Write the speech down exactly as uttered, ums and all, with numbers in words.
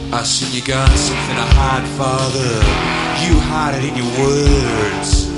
I seen you got something to hide, Father. You hide it in your words.